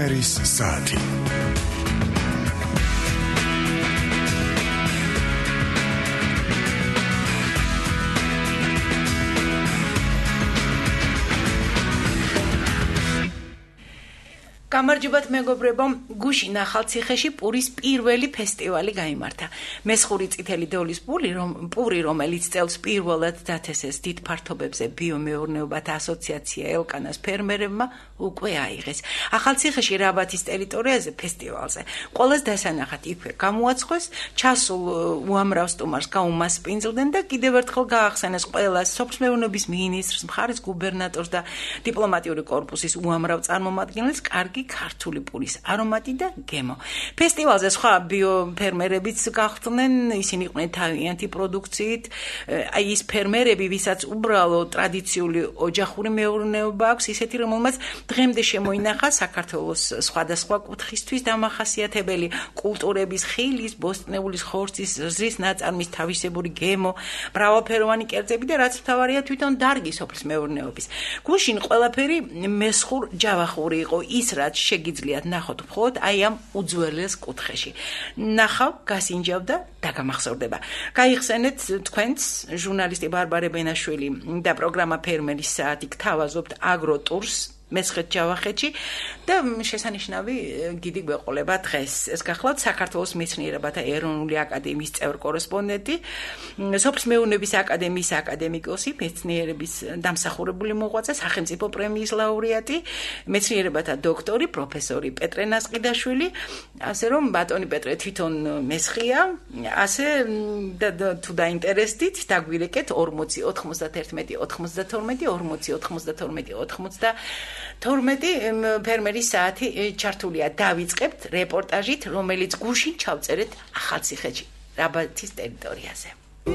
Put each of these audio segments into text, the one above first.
Pērmeris saati. გამარჯობათ მეგობრებო, გუშინ ახალციხეში პურის პირველი ფესტივალი გაიმართა. მესხური წითელი დოლის პური, რომელიც წელს პირველად დათესეს დიდ ფართობებზე ბიომეურნეობათა ასოციაცია ელკანას ფერმერებმა უკვე აიღეს. ახალციხეში რაბათის ტერიტორიაზე ფესტივალზე ყველას დასანახად იქვე გამოაცხეს, ჩასულ უამრავ სტუმარს გაუმასპინძლდნენ და კიდევ ერთხელ გაახსენეს ყველას სოფლმეურნეობის მინისტრს, მხარის გუბერნატორს და დიპლომატიური კორპუსის უამრავ წარმომადგენელს კარგი ქართული პურის არომატი და გემო. ფესტივალზე სხვა ბიოფერმერებიც გახდნენ, ისინი იყვნენ თავიანთი პროდუქციით. აი ის ფერმერები, ვისაც უბრალო ტრადიციული ოჯახური მეურნეობა აქვს, ისეთი რომელმაც დღემდე შემოინახა საქართველოს სხვადასხვა კუთხისთვის დამახასიათებელი კულტურების, ხილის, ბოსტნეულის, ხორცის, ზრის ნაწარმის თავისებური გემო, მრავალფეროვანი კერძები და რაც მთავარია თვითონ დარგი სოფლის მეურნეობის. გუშინ ყველაფერი მესხურ ჯავახური იყო, ის რაც შეგიძლიათ ნახოთ მხოლოდ აი ამ უძველეს კუთხეში. ნახავ, გასინჯავ და დაგამახსოვრდება. გაიხსენეთ თქვენს ჟურნალისტი ბარბარე ბენაშვილი და პროგრამა ფერმერის საათი გთავაზობთ აგროტურს მესხეთ ჯავახეთში და შესანიშნავი გიდი გვეყოლება დღეს. ეს გახლავთ საქართველოს მეცნიერებათა ეროვნული აკადემიის წევრ-კორესპონდენტი, სოფლის მეურნეობის აკადემიის აკადემიკოსი, მეცნიერების დამსახურებული მოღვაწე, სახელმწიფო პრემიის ლაურეატი, მეცნიერებათა დოქტორი, პროფესორი პეტრე ნასყიდაშვილი, ასე რომ ბატონი პეტრე თვითონ მესხია, ასე თუ დაინტერესდით, დაგვირეკეთ 40 91 92 40 92 92 ფერმერის საათი ჩართულია. დავიწყებთ რეპორტაჟით, რომელიც გუშინ ჩავწერეთ ახალციხეში, რაბათის ტერიტორიაზე.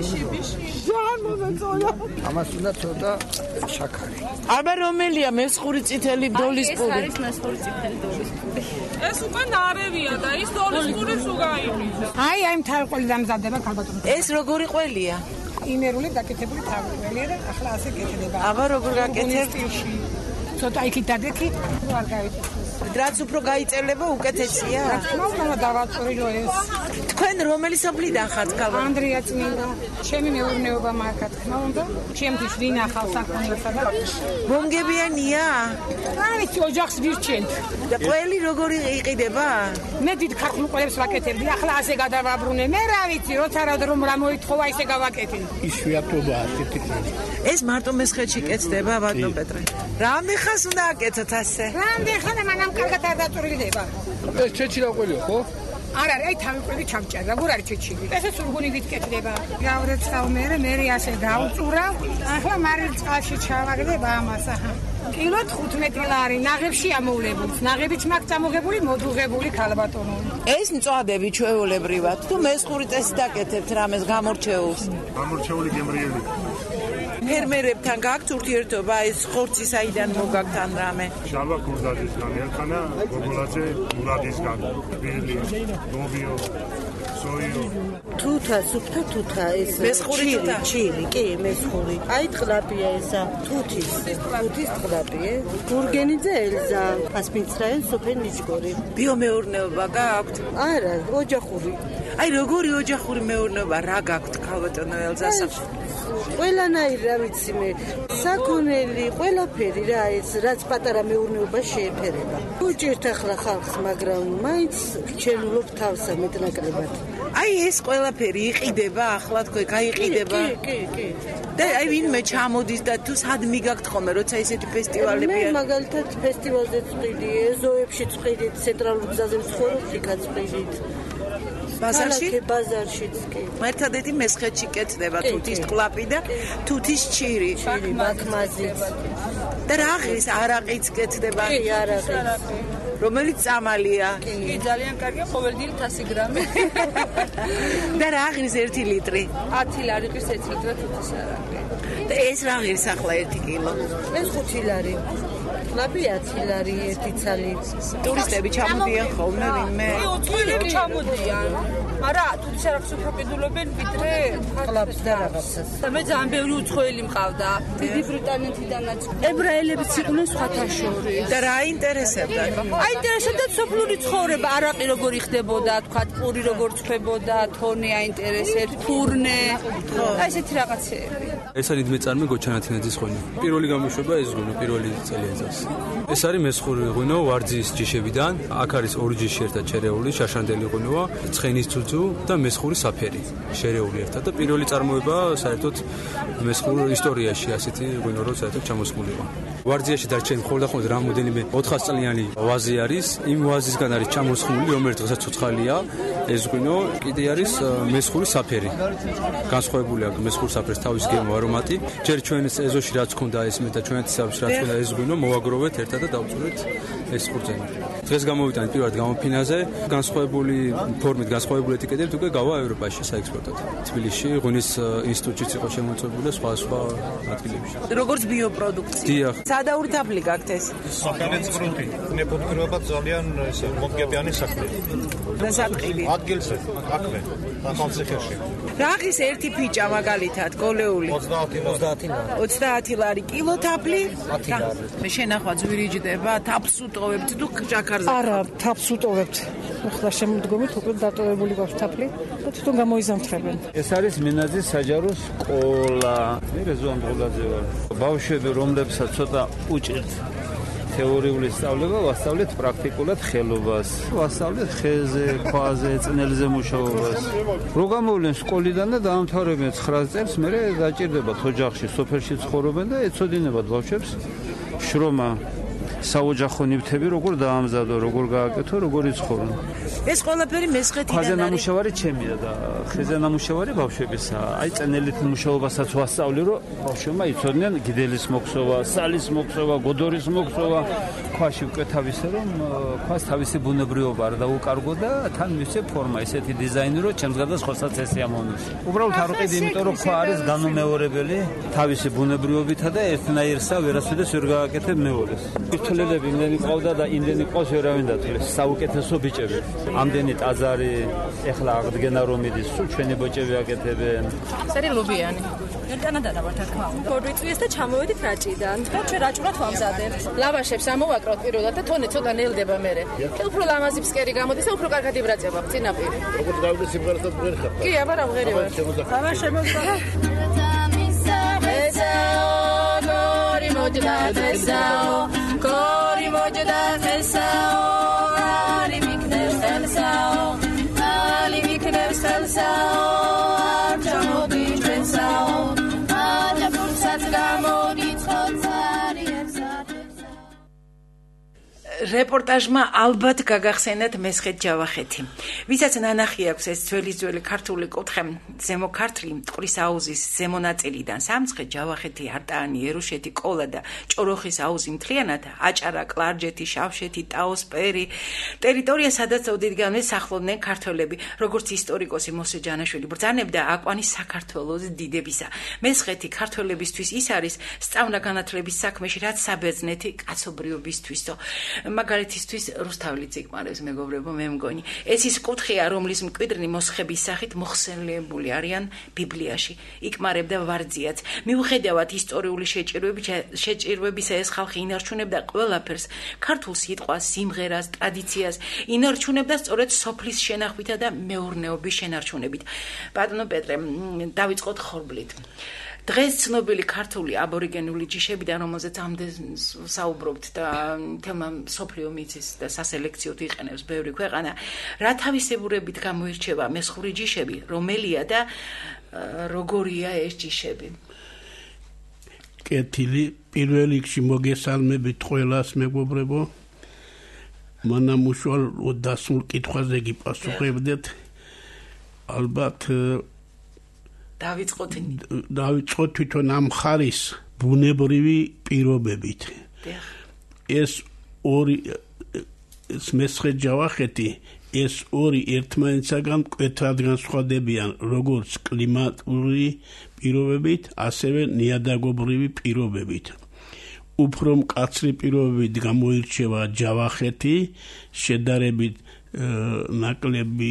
ამას უნდა ცოტა შაქარი. აბა რომელია მესხური წითელი დოლის პური? ეს არის მესხური წითელი დოლის პური. ეს უკვე ნარევია და ის დოლის პური სულ გაიმართა. აი მთავი ყველი დამზადდება ქალბატონო. ეს როგორი ყველია? იმერული დაკეთებული თავი ყველია და ახლა ასე კეთდება. აბა როგორ გაკეთებთ? ცოტა იქით დადექი, არ გავიწევს. რაც უფრო გაიწელება, უკეთესია. მოუწონა დავაწურულო ეს. თქვენ რომელი სოფლიდან ხართ, ქალბატონო? ანდრია წმინდა. ჩემი მეურნეობა მაგათ თქმა უნდა. ჩემთვის ვინ ახალს აქონდასა და ბონგებიანია? არ ვიცი, ოჯახს ვირჩენთ. და ყველი როგორი იყიდება? მე დიდ ქართულ ყველებს ვაკეთებდი, ახლა ასე გადავაბრუნე. მე რა ვიცი, როცა რომ რა მოითხოვა, ისე გავაკეთე. იშვიათობაა ასეთი ყველი. ეს მარტო მესხეთში კეთდება, ბატონო პეტრე. რამე ხას უნდა აკეთოთ ასე? რამდენი ხანდა მანამ კარგად არ დაწურილდება. ეს ჩეჩილა ყველია, ხო? არ არის, აი თავი ყველი ჩამჭერდა, გურ არის ჩეჩილი. ესე სულგუნი ვიტკეთდება. გავრეცხავ მე ასე დაუწურა. ახლა მარილწყალში ჩავაგდება ამას, აჰა. კილო 15 ლარი, ნაღებში ამოვლებული. ნაღებიც მაქვს ამოღებული, მოდუღებული ქალბატონო. ეს მწვადები ჩვეულებრივად თუ მესხური წესით აკეთებთ რამეს გამორჩეულს? გამორჩეული გემრიელი. ფერმერებთან გაქვთ ურთიერთობა, ეს ხორცი საიდან მოგაქვთ ან რამე? შალვა ქურდადისგან, ერქანა გოგოლაძე მურადისგან, ბილი, ნოვიო, სოიო. თუთა, სუფთა თუთა, ეს მესხური თუთა? ჩილი, კი, მესხური. აი ტყლაპია ესა, თუთის ტყლაპია. გურგენიძე ელზა, ასპინცრაენ სოფენ ნიჩგორი. ბიომეურნეობა გაქვთ? არა, ოჯახური. აი როგორი ოჯახური მეურნეობა რა გაქვთ, ქალბატონო ელზასა? ყველანაირი რა ვიცი მე, საქონელი, ყველაფერი რა ეს, რაც პატარა მეურნეობა შეეფერება. უჭირთ ახლა ხალხს, მაგრამ მაინც ჩენულობ თავსა მეტნაკლებად. აი ეს ყველაფერი იყიდება ახლა თქვენ, გაიყიდება? კი. და აი ვინმე ჩამოდის და თუ სად მიგაქვთ ხოლმე, როცა ესეთი ფესტივალები მე მაგალითად ფესტივალზე წვიდი, ეზოებში წვიდი, ცენტრალურ გზაზე ვცხოვრობ, იქაც წვიდით. ბაზარშიც კი. ერთადერთი მესხეთში კეთდება თუთის ტყლაპი და თუთის ჩირი. ბაქმაზიც. და რა ღირს არაყიც კეთდება? კი, არაყიც. რომელიც წამალია? კი, ძალიან კარგია, ყოველდღიურად 100 გრამი. და რა ღირს 1 ლიტრი? 10 ლარი ღირს 1 ლიტრი თუთის არაყი. და ეს რა ღირს ახლა 1 კილო? ეს 5 ლარი. ლაპი 10 ლარი ერთი ცალი. ტურისტები ჩამოდიან ხოლმე ვინმე? ტურისტები ჩამოდიან. მაგრამ თუ ისე პროფიტულობენ ვიდრე ყლაპს და რაღაცას. და მე ძალიან ბევრი უცხოელი მყავდა. დიდი ბრიტანეთიდანაც. ებრაელებიც იყვნენ სხვათა შორის. და რა ინტერესებდა? აინტერესებდა სოფლური ცხოვრება, არაყი როგორი ხდებოდა, თქვა პური როგორ წვებოდა, თონი აინტერესებს, ფურნე. აი ესეთი რაღაცეები. ეს არის მეწარმე გოჩანათინაძის ღვინო. პირველი გამოშვება ეს ღვინო, პირველი წელია წელს. ეს არის მესხური ღვინო ვარძიის ჯიშებიდან. აქ არის ორი ჯიში ერთად შერეული, შაშანდელი ღვინოა, ცხენის ძუძუ და მესხური საფერი შერეული ერთად და პირველი წარმოება საერთოდ მესხურ ისტორიაში ასეთი ღვინო რო საერთოდ ჩამოსხმულიყო. ვარძიაში დარჩენილი მხოლოდ რამოდენიმე 400 წლიანი ვაზი არის, იმ ვაზისგან არის ჩამოსხმული, რომელიც დღესაც ცოცხალია. ეს ღვინო კიდე არის მესხური საფერი. განსხვავებული აქვს მესხურ საფერს თავის გემო არომატი. ჯერ ჩვენს ეზოში რაც ქონდა ეს მე და ჩვენთისათვის რაც ქონდა ეს ღვინო მოვაგროვეთ ერთად და დავწუნეთ ეს ხურძენი. დღეს გამოვიტანეთ პირველად გამოფინაზე, განსხვავებული ფორმით, განსხვავებული ეტიკეტებით უკვე გავა ევროპაში საექსპორტად. თბილისში ღვინის ინსტიტუტშიც იყო შემოწმებული და სხვა ადგილებში. როგორც ბიოპროდუქცია. დიახ. სადაური თაფლი გაქვთ ეს? საკანეც ფრუნტი. ნეპოდკრობა ძალიან ესე მომგებიანი საქმე. და სატყილი. ადგილზე, აქვე, ახალციხეში. რაღის ერთი ფიჭა მაგალითად, გოლეული? 30 ლარი. კილო თაფლი? 10 ლარი. მე შენახვა ძვირიჯდება, თაფლს უტოვებთ თუ ჭაქარზე? არა, თაფლს უტოვებთ. ახლა შემოდგომით უკვე დატოვებული გვაქვს თაფლი და თვითონ გამოიზამთრებენ. ეს არის მენაძის საჯარო სკოლა. მე რეზوان ბოლაძე ვარ. ბავშვები, რომლებსაც ცოტა უჭირთ თეორიული სწავლება, ვასწავლეთ პრაქტიკულად ხელობას. ვასწავლეთ ხეზე, ქვაზე, წნელზე მუშაობას. რო გამოვლენ სკოლიდან და დაამთავრებენ 9 წელს, მერე დაჭირდებათ ოჯახში, სოფელში ცხოვრობენ და ეცოდინებათ ბავშვებს შრომა. საოჯახო ნივთები როგორ დაამზადო, როგორ გააკეთო, როგორ იცხოვრო. ეს ყველაფერი მესხეთიდან არის. ხაზე ნამუშევარი ჩემია და ხეზე ნამუშევარი ბავშვებისა. აი წენელით მუშაობასაც ვასწავლე, რომ ბავშვებმა იცოდნენ გიდელის მოქსოვა, სალის მოქსოვა, გოდორის მოქსოვა. ქვაში უკვე თავისი რომ ქვას თავისი ბუნებრიობა არ დაუკარგო და თან მისცე ფორმა, ისეთი დიზაინი, რომ ჩემს გადას ხოსაც ესე ამონის. უბრალოდ არ ვყიდი, იმიტომ რომ ქვა არის განუმეორებელი თავისი ბუნებრიობითა და ერთნაირსა ვერასოდეს ვერ გააკეთებ მეორეს. თლელები იმდენი ყავდა და იმდენი ყავს ვერავინ დათვლეს. საუკეთესო ბიჭები. ამდენი ტაძარი, ეხლა აღდგენა რომ მიდის, სულ ჩვენი ბოჭები აკეთებენ. სერიალობიანი. ერთანადადა ვარ თქმა უნდა. გორვიწვიეს და ჩამოვედით რაჭიდან. და ჩვენ რაჭურად ვამზადებთ. ლავაშებს ამოვაკროთ პირველად და თონე ცოტა ნელდება მერე. და უფრო ლამაზი ფსკერი გამოდის და უფრო კარგად იბრაწება წინაპირი. როგორც გავიდეს სიმღერასაც ვერ ხარ. კი, აბა რა ვღერი ვარ. აბა შემოძღვა. Kori mojda tesao, ali miknev selsao, ali miknev selsao, chamodi pensao, aja fursat gamodit khotsari efsat. რეპორტაჟმა ალბათ გაგახსენათ მესხეთ ჯავახეთი. ვისაც ნანახი აქვს ეს ძველი ქართული კუთხე, ზემო ქართლი, მტკვრის აუზის ზემო ნაწილიდან სამცხე, ჯავახეთი, არტაანი, ერუშეთი, ყოლა და ჭოროხის აუზი მთლიანად, აჭარა, კლარჯეთი, შავშეთი, ტაოსპერი, ტერიტორია, სადაც ოდითგანვე სახლობდნენ ქართველები, როგორც ისტორიკოსი მოსე ჯანაშვილი ბრძანებდა აკვანი საქართველოს დიდებისა. მესხეთი ქართველებისთვის ის არის სწავლა-განათლების საქმეში, რაც საბერძნეთი კაცობრიობისთვისო. მაგალითისთვის რუსთაველი წიგნარებს მეგობრებო მე მგონი ეს ის კუთხეა რომლის მკვიდრნი მოსხების სახით მოხსენიებული არიან ბიბლიაში იკმარებდა ვარძიაც მიუხედავად ისტორიული შეჭირვებისა ეს ხალხი ინარჩუნებდა ყველაფერს ქართულ სიტყვას სიმღერას ტრადიციას ინარჩუნებდა სწორედ სოფლის შენახვითა და მეურნეობის შენარჩუნებით ბატონო პეტრე დავიწყოთ ხორბლით დღეს ცნობილი ქართული აბორიგენული ჯიშებიდან რომელზეც ამდენ საუბრობთ და თემა სოფლიო მიწის და სასელექციოდ იყენებს ბევრი ქვეყანა რა თავისებურებით გამოირჩევა მესხური ჯიშები რომელია და როგორია ეს ჯიშები კეთილი პირველ რიგში მოგესალმებით ყველას მეგობრებო მანამ უშუალ დასულ კითხვაზე გიპასუხებდეთ ალბათ დავიწყოთ თვითონ ამ ხარის ბუნებრივი პირობებით. ეს ორი მესხე ჯავახეთი ეს ორი ერთმანეთსაგან მკვეთრად განსხვავდებიან როგორც კლიმატური პირობებით, ასევე ნიადაგობრივი პირობებით. უფრო მკაცრი პირობებით გამოირჩევა ჯავახეთი, შედარებით ნაკლები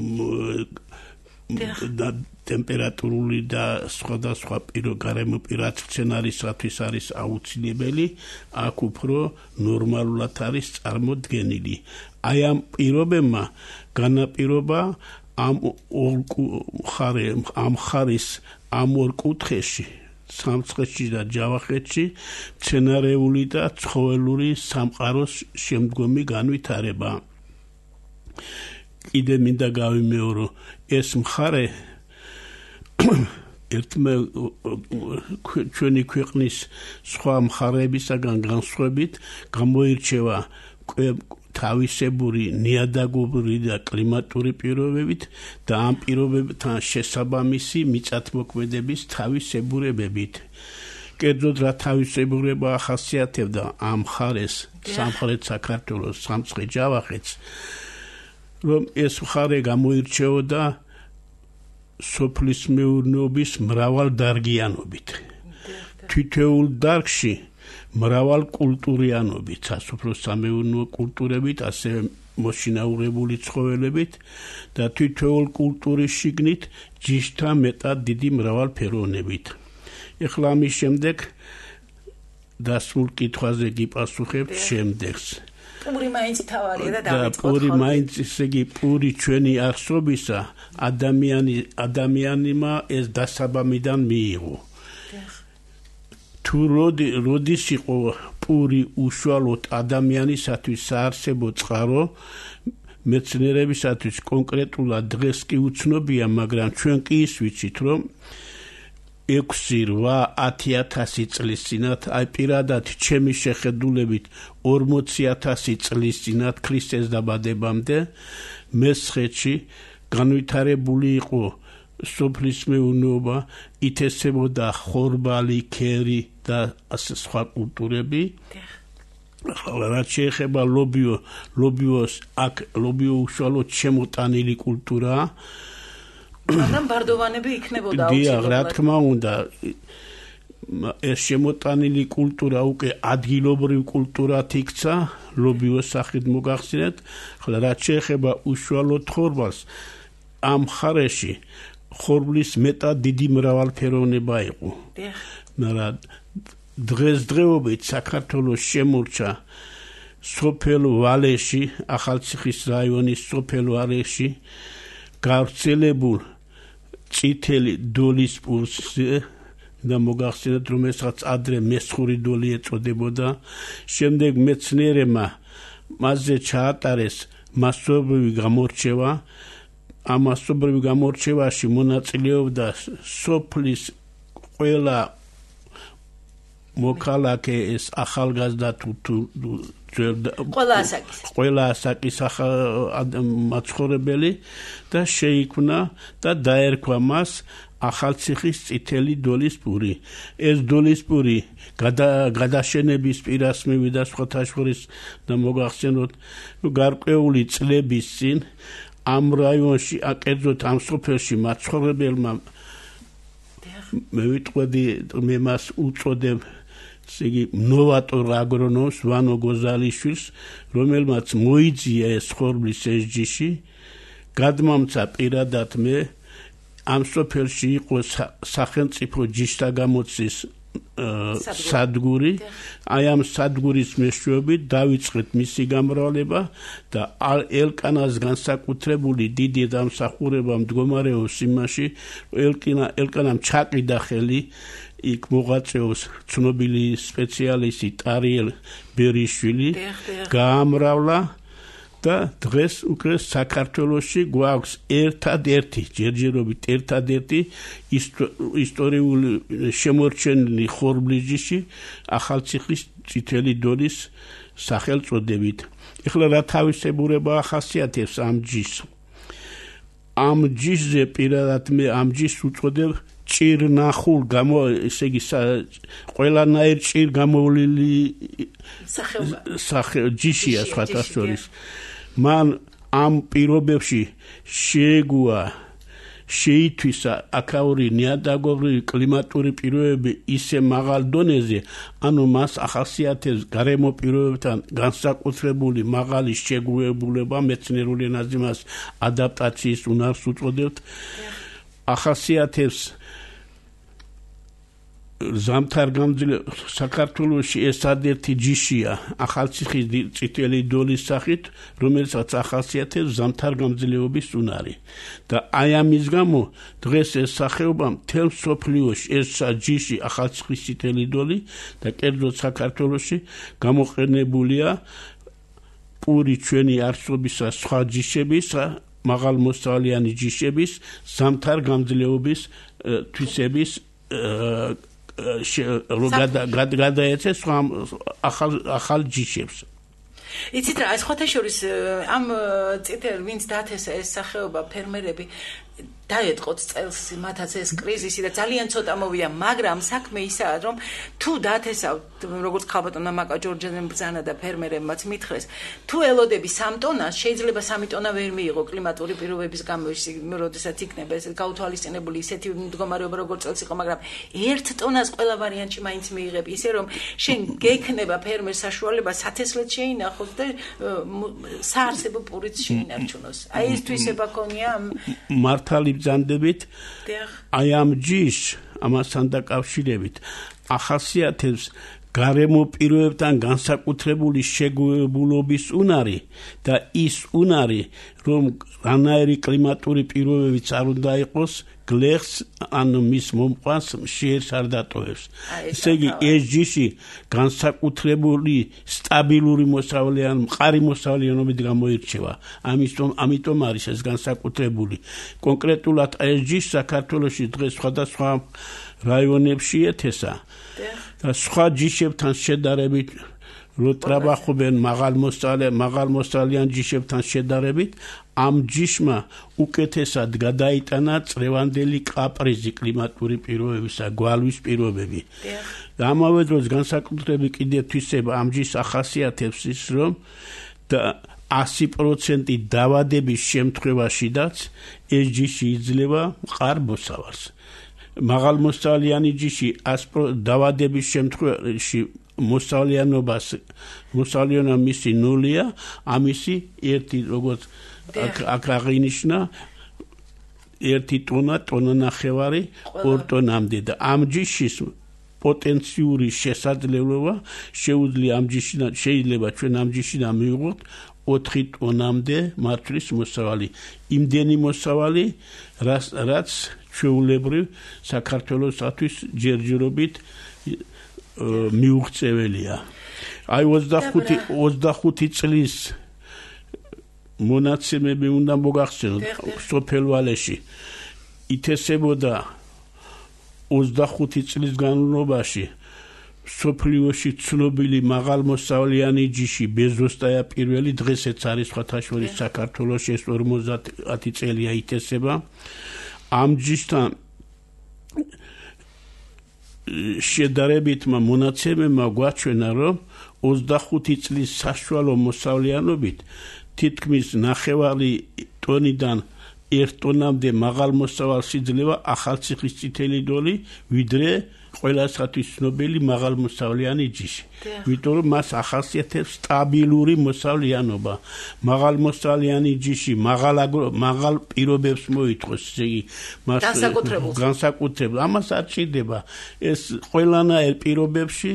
და ტემპერატურული და სხვადასხვა გარემო პირად სცენარისათვის არის აუცილებელი, აქ უფრო ნორმალურად არის წარმოდგენილი. აი ამ პირობებმა განაპირობა ამ მხარის ამ ორ კუთხეში, სამცხეთში და ჯავახეთში მცენარეული და ცხოველური სამყაროს შემდგომი განვითარება. კიდე მინდა გავიმეორო, ეს მხარე ჩვენი ქვეყნის სხვა მხარეებისაგან განსხვავებით გამოირჩევა თავისებური ნიადაგური და კლიმატური პირობებით და ამ პირობებთან შესაბამისი მიწათმოქმედების თავისებურებებით. კერძოდ რა თავისებურება ახასიათებდა ამ მხარეს, სამხრეთ საქართველოს, სამცხე ჯავახეთს, რომ ეს მხარე გამოირჩეოდა სოფლის მეურნეობის მრავალდარგიანობით. თითოეულ დარგში მრავალ კულტურიანობით, სასოფლო-სამეურნეო კულტურებით, ასევე მოშინაურებული ცხოველებით და თითოეულ კულტურის შიგნით ჯიშთა მეტად დიდი მრავალფეროვნებით. ეხლა ამის შემდეგ დასმულ კითხვაზე გიპასუხებ შემდეგს. პური მაინც თავარია და დავიწყოთ. პური მაინც, ესე იგი, პური ჩვენი არსობისა ადამიანმა ეს დასაბამიდან მიიღო. თუ როდის იყო პური უშუალოდ ადამიანისათვის საარსებო წყარო, მეცნიერებისათვის კონკრეტულად დღეს კი უცნობია, მაგრამ ჩვენ კი ის ვიცით, რომ 6-8-10,000 წლის წინათ, აი პირადად ჩემი შეხედულებით 40,000 წლის წინათ ქრისტეს დაბადებამდე მესხეთში განვითარებული იყო სოფლის მეურნეობა, ითესებოდა ხორბალი, ქერი და ასე სხვა კულტურები. რაც შეეხება ლობიოს, აქ ლობიო უშუალოდ შემოტანილი კულტურაა. მაგრამ ბარდოვანები იქნებოდა აუცილებლად. რა თქმა უნდა, ეს შემოტანილი კულტურა უკვე ადგილობრივ კულტურად იქცა, ლობიოს სახით მოგახსენეთ. ხოლო რაც შეეხება უშუალოდ ხორბალს, ამ მხარეში ხორბლის მეტად დიდი მრავალფეროვნება იყო. მაგრამ დღესდღეობით საქართველოს შემორჩა სოფელ ვალეში, ახალციხის რაიონის სოფელ ვალეში გავრცელებულ წითელი დოლის პურზე და მოგახსენეთ, რომ ესაც ადრე მესხური დოლი ეწოდებოდა. შემდეგ მეცნიერებმა მასზე ჩაატარეს მასობრივი გამორჩევა. ამ მასობრივ გამორჩევაში მონაწილეობდა სოფლის ყველა მოქალაქე, ეს ახალგაზრდა თუ ყველა ასაკის მაცხოვრებელი და შეიქმნა და დაერქვა მას ახალციხის წითელი დოლის პური. ეს დოლის პური გადაშენების პირას მივიდა სხვათა შორის და მოგახსენოთ, გარკვეული წლების წინ ამ რაიონში, კერძოდ ამ სოფელში მაცხოვრებელმა მე ვიტყვი, მე მას უწოდებ იგი ნოვატორ აგრონომს ვანო გოზალიშვილს, რომელმაც მოიძია ეს ხორბლის ეს ჯიში, გადმამცა პირადად მე ამ სოფელში იყო სახელმწიფო ჯიშთა გამოცდის სადგური. აი ამ სადგურის მეშვეობით დავიწყეთ მისი გამრავლება და ელკანას განსაკუთრებული დიდი დამსახურება მდგომარეობს იმაში, ელკანამ ჩაყიდა ხელი, იქ მოღვაწეობს ცნობილი სპეციალისტი ტარიელ ბერიშვილი, გაამრავლა და დღეს უკვე საქართველოში გვაქვს ერთადერთი, ჯერჯერობით ერთადერთი ისტორიული შემორჩენილი ხორბლის ჯიში ახალციხის წითელი დოლის სახელწოდებით. ეხლა რა თავისებურება ახასიათებს ამ ჯიშს? ამ ჯიშზე პირადად მე ამ ჯიშს უწოდებ ჭირნახულ ესე იგი ყველანაირ ჭირ გამოვლილი ჯიშია სხვათა შორის. მან ამ პირობებში შეეგუა შეითვისა აქაური ნიადაგური კლიმატური პირობები ისე მაღალ დონეზე, ანუ მას ახასიათებს გარემო პირობებთან განსაკუთრებული მაღალი შეგუებულება, მეცნიერული ენაზე მას ადაპტაციის უნარს უწოდებთ, ახასიათებს ზამთარ-გამძლეობას საქართველოში ეს ერთ-ერთი ჯიშია ახალციხის წითელი დოლის სახით, რომელსაც ახასიათებს ზამთარ-გამძლეობის უნარი. და აი ამის გამო დღეს ეს სახეობა მთელ მსოფლიოში ეს ჯიში ახალციხის წითელი დოლი და კერძოდ საქართველოში გამოყენებულია პური ჩვენი არსობისა სხვა ჯიშების, მაღალმოსავლიანი ჯიშების, ზამთარ-გამძლეობის თვისების გადაეცეს ახალ ჯიშებს. იცით რა, სხვათა შორის ამ წითელ ვინც დათესა ეს სახეობა ფერმერები დაეთყოთ წელს მათაც ეს კრიზისი და ძალიან ცოტა მოვია, მაგრამ საქმე ისაა, რომ თუ დათესავთ, როგორც ხალბატონმა მაკა ჯორჯაძემ ბრძანა და ფერმერებმაც მითხრეს, თუ ელოდები 3 ტონას, შეიძლება 3 ტონა ვერ მიიღო კლიმატური პირობების გამო, როდესაც იქნება ეს გაუთვალისწინებული ისეთი მდგომარეობა, როგორც წელს იყო, მაგრამ 1 ტონას ყველა ვარიანტში მაინც მიიღები, ისე რომ შენ გექნება ფერმერს საშუალება სათესლად შეინახოს და საარსებო პურით შეინარჩუნოს. აი ეს თვისება ქონია მართალი ბრძანდებით აი ამ ჯიშს ამასთან დაკავშირებით ახასიათებს გარემო პირობებთან განსაკუთრებული შეგუებულობის უნარი და ის უნარი რომ რანაირი კლიმატური პირობებიც არ უნდა იყოს გლეხს ანუ მის მომყვანს შეერს არ დატოვებს. ესე იგი ეს ჯიში განსაკუთრებული სტაბილური მოსავლიანი მყარი მოსავლიანობით გამოირჩევა. ამიტომ არის ეს განსაკუთრებული. კონკრეტულად ეს ჯიში საქართველოში დღეს სხვადასხვა რაიონებში ეთესა და სხვა ჯიშებთან შედარებით რო ტრაბახობენ მაღალმოსავლიან ჯიშებთან შედარებით ამ ჯიშმა უკეთესად გადაიტანა წრევანდელი კაპრიზი კლიმატური პირობებისა, გვალვის პირობები. და ამავე დროს განსაკუთრებით კიდევ თვისება ამ ჯიშს ახასიათებს ის, რომ 100% დავადების შემთხვევაშიდაც ეს ჯიში იძლევა მყარ მოსავალს. მაღალმოსავლიანი ჯიში დავადების შემთხვევაში მოსავლიანობა მისი ნულია, ამისი ერთი როგორც აქ აღინიშნა 1 ტონა, ტონა ნახევარი 2 ტონამდე და ამ ჯიშის პოტენციური შესაძლებლობა შეიძლება ჩვენ ამ ჯიშიდან მივიღოთ 4 ტონამდე მართვის მოსავალი. იმდენი მოსავალი, რაც ჩვეულებრივ საქართველოსთვის ჯერჯერობით მიუღწეველია. აი 25 წლის მონაცემები უნდა მოგახსენოთ სოფელ ვალეში. ითესებოდა 25 წლის განმავლობაში სოფლიოში ცნობილი მაღალმოსავლიანი ჯიში ბეზოსტაია პირველი, დღესაც არის სხვათა შორის საქართველოში ეს 50 წელია ითესება. ამ ჯიშთან შედარებითმა მონაცემებმა გვაჩვენა, რომ 25 წლის საშუალო მოსავლიანობით თითქმის 9 ტონიდან 1 ტონამდე მაღალმოსავალს იძლევა ახალციხის წითელი დოლი, ვიდრე ყველასათვის ცნობილი მაღალმოსავლიანი ჯიში. იმიტომ რომ მას ახასიათებს სტაბილური მოსავლიანობა. მაღალმოსავლიანი ჯიში მაღალ პირობებს მოითხოვს, ესე იგი მას განსაკუთრებულ. ამას არ ჭირდება. ეს ყველანაირ პირობებში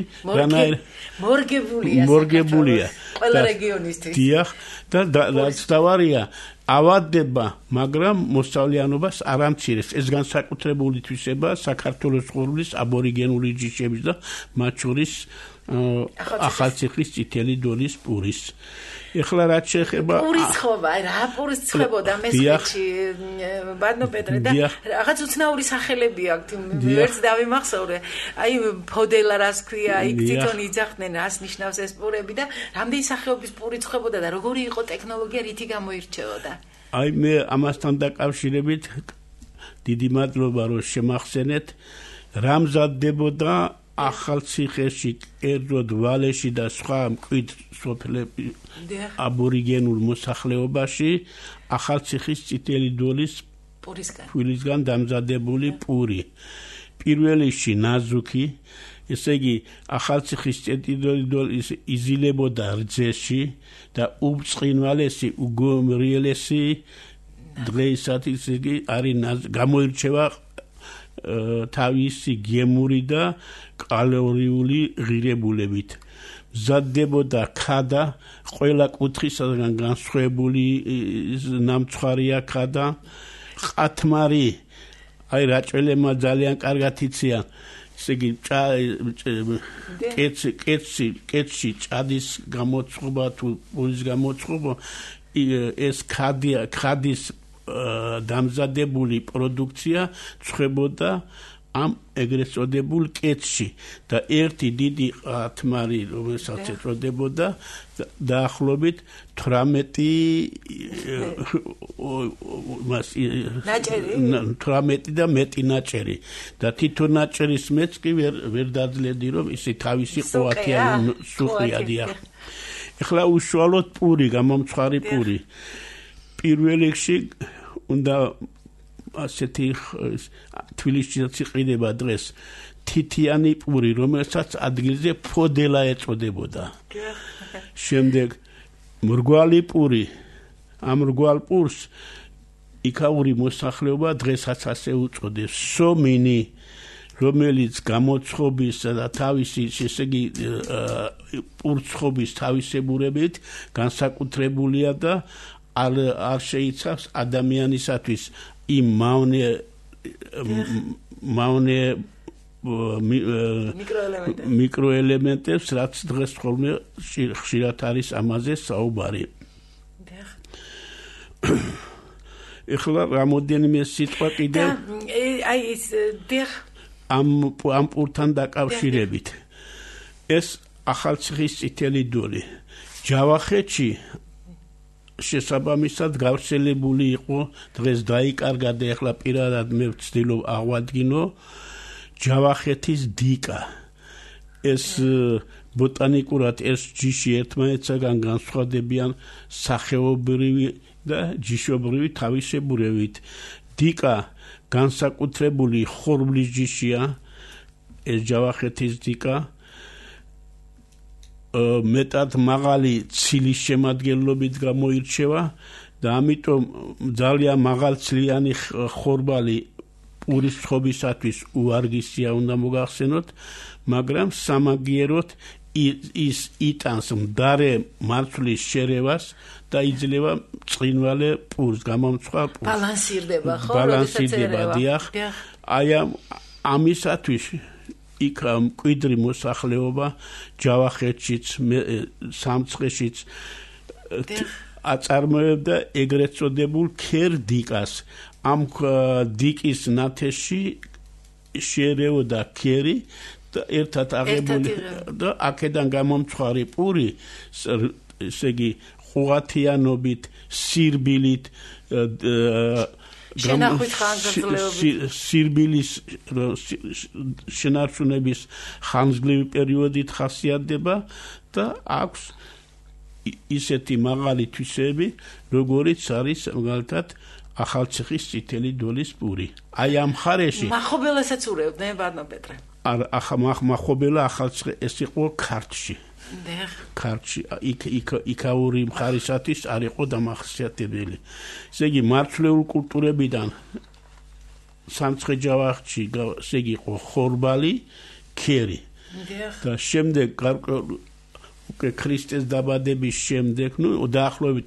მორგებულია ყველა რეგიონისთვის. დიახ, და რაც დავარია ავადდება, მაგრამ მოსავლიანობას არ ამცირებს. ეს განსაკუთრებული თვისება საქართველოს ხურბლის აბორიგენული ჯიშების და მათ შორის ახალციხის წითელი დოლის პურის. ეხლა რაც შეეხება პურის ხობა, რა პურის ცხებოდა მესხეთში ბადნო პეტრე და რაღაც უცნაური სახელები აქვს, ვერც დავიმახსოვრე. აი ფოდელა რას ქვია, იქ თვითონ იძახდნენ რას ნიშნავს ეს პურები და რამდენი სახეობის პური ცხებოდა და როგორი იყო ტექნოლოგია, რითი გამოირჩეოდა. აი მე ამასთან დაკავშირებით დიდი მადლობა რომ შემახსენეთ, რა მზადდებოდა ახალციხეში, კერძოდ ვალეში და სხვა მკვიდრ სოფლებში აბორიგენულ მოსახლეობაში ახალციხის წითელი დოლის ფულისგან დამზადებული პური. პირველში ნაზუქი, ესე იგი ახალციხის წერტილდოლი იზილებოდა რძეში და უბწყინვალესი უგომრიელესი დღეისათვის იგი არის გამოირჩევა თავისი გემური და კალორიული ღირებულებით. მზადდებოდა ქადა, ყველა კუთხისაგან განსხვავებული ნამცხვარია ქადა, ყათმარი, აი რაჭველებმა ძალიან კარგად იციან, ესე იგი კეცში ჭადის გამოწყობა თუ პურის გამოწყობა ეს ქადის დამზადებული პროდუქცია წვებოდა ამ ეგრეთ წოდებულ კეცში და ერთი დიდი ყათმარი რომელსაც ეწოდებოდა დაახლოებით 18 და მეტი ნაჭერი და თითო ნაჭერის მეც კი ვერ დაძლედი რომ ისე თავისი ყოათიანი სუხია დიახ. ეხლა უშუალოდ პური გამომცხარი პური პირველ რიგში უნდა ასეთი თბილისშიც იყიდება დღეს თითიანი პური რომელსაც ადგილზე ფოდელა ეწოდებოდა. შემდეგ მრგვალი პური ამ მრგვალ პურს იქაური მოსახლეობა დღესაც ასე უწოდებს სომინი რომელიც გამოცხობისა და თავისი ესე იგი პურცხობის თავისებურებით განსაკუთრებულია და არ შეიცავს ადამიანისათვის იმ მავნე მიკროელემენტებს რაც დღეს ხოლმე ხშირად არის ამაზე საუბარი. ეხლა რამოდენიმე სიტყვა კიდევ აი ეს ამ პურთან დაკავშირებით ეს ახალციხის წითელი დოლი ჯავახეთში შესაბამისად გავრცელებული იყო დღეს დაიკარგა და ეხლა პირადად მე ვცდილობ აღვადგინო ჯავახეთის დიკა ეს ბოტანიკურად ეს ჯიში ერთმანეთსაგან განსხვავდებიან სახეობრივი და ჯიშობრივი თავისებურებით დიკა განსაკუთრებული ხორბლის ჯიშია ეს ჯავახეთის დიკა მეტად მაღალი ცილის შემადგენლობით გამოირჩევა და ამიტომ ძალიან მაღალცლიანი ხორბალი პურის ცხობისათვის უარგისია უნდა მოგახსენოთ, მაგრამ სამაგიეროდ ის იტანს მდარე მარცვლის შერევას და იძლევა წყინვალე პურს, გამომცხვალ პურს. ბალანსირდება, ხო? ბალანსირდება, დიახ. აი ამისათვის იქ მკვიდრი მოსახლეობა ჯავახეთშიც, სამცხეშიც აწარმოებდა ეგრეთ წოდებულ ქერდიკას. ამ დიკის ნათესში შეერეოდა ქერი და ერთად აღებული და აქედან გამომცხარი პური, ესე იგი ყუათიანობით, სირბილით სირბილის შენარჩუნების ხანგრძლივი პერიოდით ხასიათდება და აქვს ისეთი მაღალი თვისები, როგორიც არის მაგალითად ახალციხის წითელი დოლის პური. აი ამ მხარეში მახობელასაც ურევდნენ ბატონ პეტრე. მახობელა ახალციხე ეს იყო ქართლში. ქართლში იქაური მხარისათვის არ იყო დამახასიათებელი. ესე იგი მარცვლეულ კულტურებიდან სამცხე ჯავახეთში ესე იგი იყო ხორბალი, ქერი. და შემდეგ ქრისტეს დაბადების შემდეგ, დაახლოებით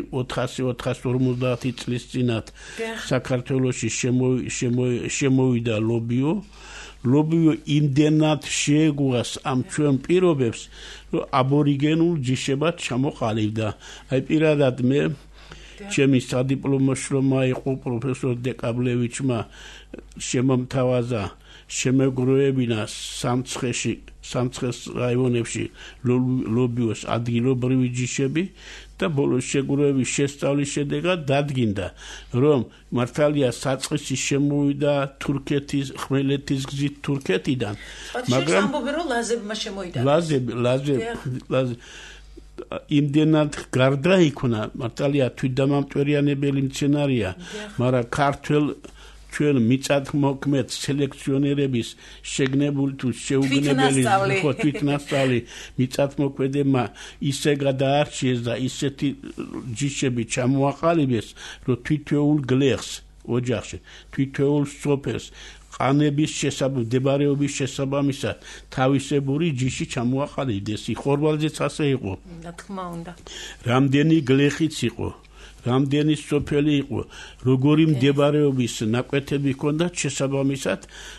450 წლის წინათ საქართველოში შემოვიდა ლობიო. ლობიო იმდენად შეეგუას ამ ჩვენ პირობებს, რომ აბორიგენულ ჯიშებად ჩამოყალიბდა. აი პირადად მე ჩემი სადიპლომო შრომა იყო პროფესორ დეკაბლევიჩმა შემომთავაზა შემეგროვებინა სამცხეს რაიონებში ლობიოს ადგილობრივი ჯიშები და ბოლოს შეგროვების შესწავლის შედეგად დადგინდა, რომ მართალია საწყისი შემოვიდა თურქეთის, ხმელეთის გზით თურქეთიდან, მაგრამ ამბობენ რომ ლაზებმა შემოიტანა. იმდენად გარდა იქნა მართალია თვითდამამტვერიანებელი მცენარეა მაგრამ ქართულ ჩვენ მიწათმოქმედ სელექციონერების შეგნებული თუ შეუგნებელი თვითნასწავლი მიწათმოქმედებმა ისე გადაარჩიეს და ისეთი ჯიშები ჩამოაყალიბეს რომ თითოეულ გლეხს ოჯახში თითოეულ სოფელს ყანების შესაძლებლობის შესაბამისად თავისებური ჯიში ჩამოაყალიბეს ხორვალძეც ასე იყო რა თქმა უნდა რამდენი გლეხიც იყო რამდენი სოფელი იყო როგორი მდებარეობის ნაკვეთები ჰქონდა შესაბამისად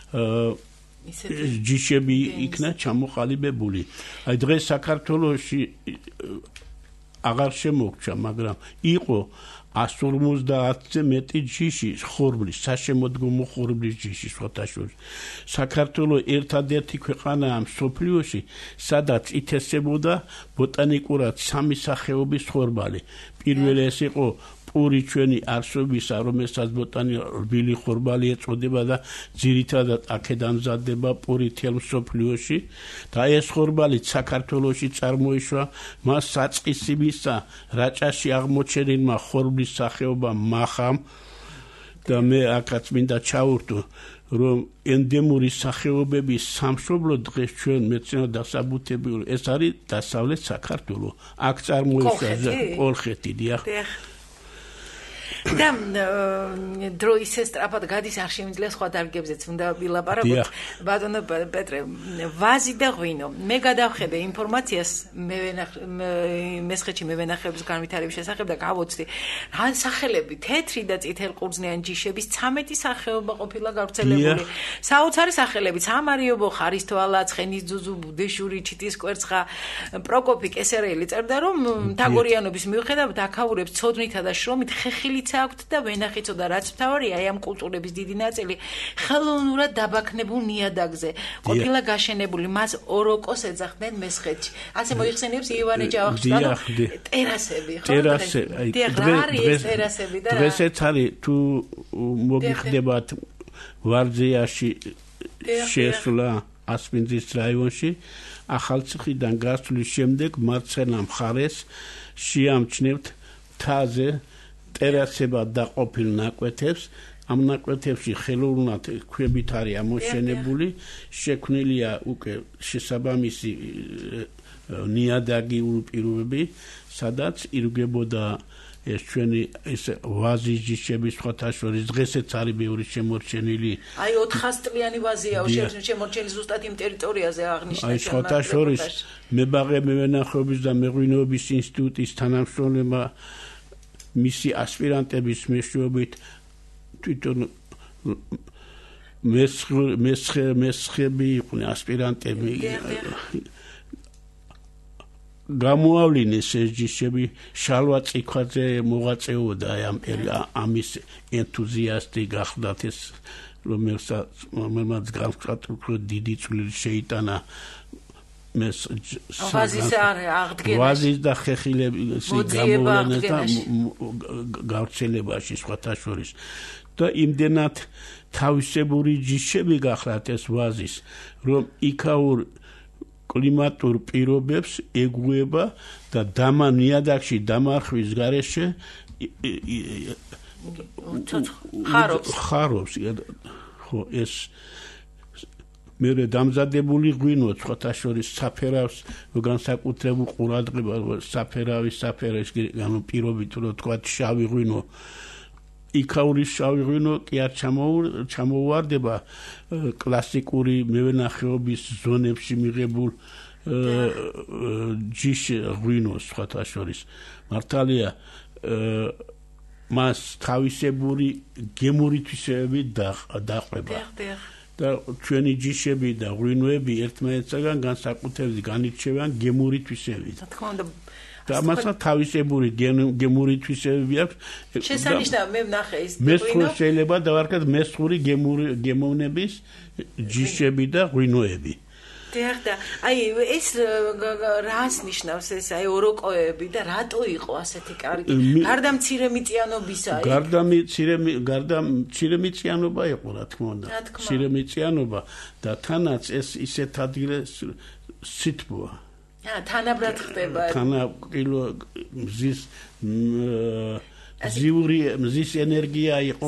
ჯიშები იქნა ჩამოყალიბებული აი დღეს საქართველოში აღარ შემოგჩა მაგრამ იყო 150-ზე მეტი ჯიში ხორბლის საშემოდგომო ხორბლის ჯიში სხვათაშორის საქართველოს ერთადერთი ქვეყანაა მსოფლიოში სადაც ითესებოდა ბოტანიკურად სამი სახეობის ხორბალი პირველი ეს იყო პური ჩვენი არსობისა რომელსაც ბოტანიკური ხორბალი ეწოდება და ძირითადად აქედან მზადდება პური თელ მსოფლიოში და ეს ხორბალი საქართველოში წარმოიშვა მას საწყისიბისა რაჭაში აღმოჩენილმა ხორბლის სახეობა მახამ და მე აქაც მინდა ჩავურთო რომ ენდემური სახეობების სამშობლო დღეს ჩვენ მეცნიერულად დასაბუთებული ეს არის დასავლეთ საქართველო აქ წარმოიშვა კოლხეთი დიახ და დროის სწრაფად გადის არ შემიძლია სხვა დარგებზეც უნდა ვილაპარაკოთ ბატონო პეტრე ვაზი და ღვინო მე გადავხედე ინფორმაციას მესხეთში მევენახეობის განვითარების შესახებ და გავოცდი რა სახელები თეთრი და წითელყურძნიანი ჯიშების 13 სახეობა ყოფილა გავრცელებული საოცარი სახელებიც ამარიობო ხარისტვალა ცხენის ძუძუ ბუდეშური ჩიტის კვერცხა პროკოპი კესერელი წერდა რომ თაგორიანობის მიუხედავად აქაურებს ცოდნითა და შრომით ხეხილიც აქვთ და ვენახიცო და რაც მთავარია აი ამ კულტურების დიდი ნაწილი ხელოვნურად დაბაქნებულ ნიადაგზე ყოფილა გაშენებული მას ოროკოს ეძახდნენ მესხეთში ასე მოიხსენიებს ივანე ჯავახიშვილმა ტერასები ხო ტერასები და დღესაც არის თუ მოგიხდებათ ვარძიაში შესვლა ასპინძის რაიონში ახალციხიდან გასვლის შემდეგ მარცხენა მხარეს შეამჩნევთ მთაზე ტერასებად დაყოფილ ნაკვეთებს ამ ნაკვეთებში ხელოვნურად ქვებით არის ამოშენებული შექმნილია უკვე შესაბამისი ნიადაგიური პირობები სადაც ირგებოდა ეს ჩვენი ეს ვაზის ჯიშების სხვათაშორის დღესაც არის ბევრი შემორჩენილი აი 400 წლიანი ვაზია შემორჩენილი ზუსტად იმ ტერიტორიაზე აღნიშნეთ აი სხვათაშორის მებაღე მევენახეობის და მეღვინეობის ინსტიტუტის თანამშრომლებმა მისი ასპირანტების მეშვეობით თვითონ მესხები იყვნენ ასპირანტები გამოავლინეს ეს ჯიშები შალვა წიქვაძე მოღვაწეობდა ამის ენთუზიასტი გახდათ ეს რომელმაც განსაკუთრებით დიდი წვლილი შეიტანა ვაზის და ხეხილების გამოვლენას და გავრცელებაში სხვათაშორის და იმდენად თავისებური ჯიშები გახლავთ ეს ვაზის რომ იქაურ კლიმატურ პირობებს ეგუება და ნიადაგში დამარხვის გარეშე ხარობს ხო ეს მერე დამზადებული ღვინო სხვათაშორის საფერავს განსაკუთრებულ ყურადღებას საფერავის ანუ პირობით რო თქვა შავი ღვინო იქაური შავი ღვინო კი არ ჩამოუვარდება კლასიკური მევენახეობის ზონებში მიღებულ ჯიშ ღვინოს სხვათაშორის მართალია მას თავისებური გემური თვისებები დაყვება და ჩვენი ჯიშები და ღვინოები ერთმანეთსაგან განსაკუთრებით განირჩევიან გემური თვისებით. რა თქმა უნდა და მასა თავისებური გემური თვისებები აქვს. შესანიშნავი მე ვნახე ის მესხური შეიძლება დავარქოთ მესხური გემოვნების ჯიშები და ღვინოები. და აი ეს რას ნიშნავს ეს აი ოროკოები და რატო იყო ასეთი კარგი? გარდა მცირემიწიანობისა გარდა მცირემიწიანობა იყო რა თქმა უნდა. მცირემიწიანობა და თანაც ეს ისეთ ადგილას სითბოა. თანაბრად ხდება. მზის ენერგია იყო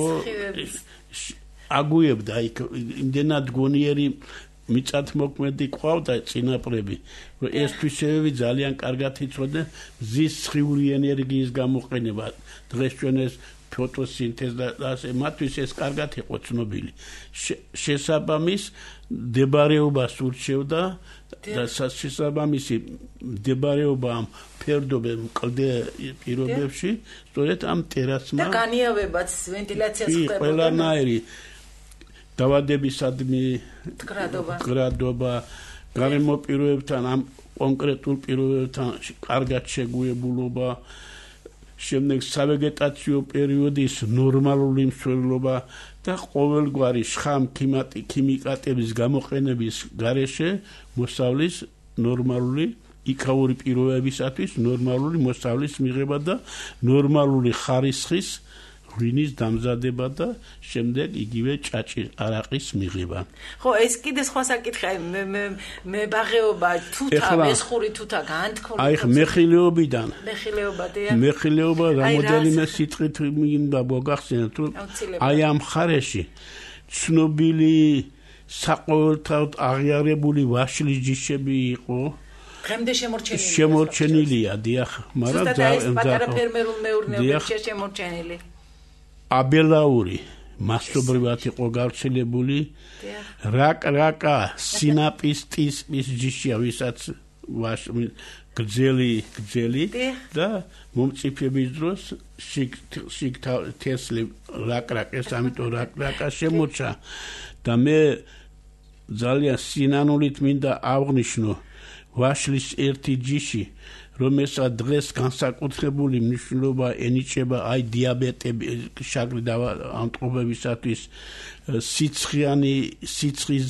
აგუებდა იქ იმდენად გონიერი მიწათმოქმედი ყავდა წინაპრები რომ ეს თვისებები ძალიან კარგად იცოდნენ მზის სხიური ენერგიის გამოყენება დღეს ჩვენ ეს ფოტოსინთეზი და ასე მათთვის ეს კარგად იყო ცნობილი შესაბამის დებარეობას ურჩევდა და შესაბამისი დებარეობა ამ ფერდობენ კლდე პირობებში სწორედ ამ ტერასმა და განიავებაც ვენტილაციაც ხდებოდა ყველანაირი დავადებისადმი მდგრადობა გარემო პირობებთან ამ კონკრეტულ პირობებთან კარგად შეგუებულობა შემდეგ სავეგეტაციო პერიოდის ნორმალური მსვლელობა და ყოველგვარი შხამ ქიმიკატების გამოყენების გარეშე მოსავლის ნორმალური იქაური პირობებისათვის ნორმალური მოსავლის მიღება და ნორმალური ხარისხის ღვინის დამზადება და შემდეგ იგივე ჭაჭის არაყის მიღება. ხო, ეს კიდე სხვა საკითხია. მე ბაღეობა თუთა, მესხური თუთა განთქმული. აი, მეხილეობიდან. მეხილეობა რამოდენიმე სიტყვით მინდა მოგახსენოთ, რომ აი ამ ხარეში ცნობილი საყოველთაოდ აღიარებული ვაშლის ჯიშები იყო. დღემდე შემორჩენილია, დიახ, მაგრამ პატარა ფერმერულ მეურნეობებში შემორჩენილი. აბელაური მასობრივად იყო გავრცელებული რაკა სინაპისტის ჯიშია ვისაც გრძელი და მომწიფების დროს შიგ თესლი რაკრაკეს ამიტომ რაკრაკა შემოჩა და მე ძალიან სინანულით მინდა აღვნიშნო ვაშლის ერთი ჯიში რომელსაც დღეს განსაკუთრებული მნიშვნელობა ენიჭება აი დიაბეტები შაგრი ამტყობებისათვის სიცხის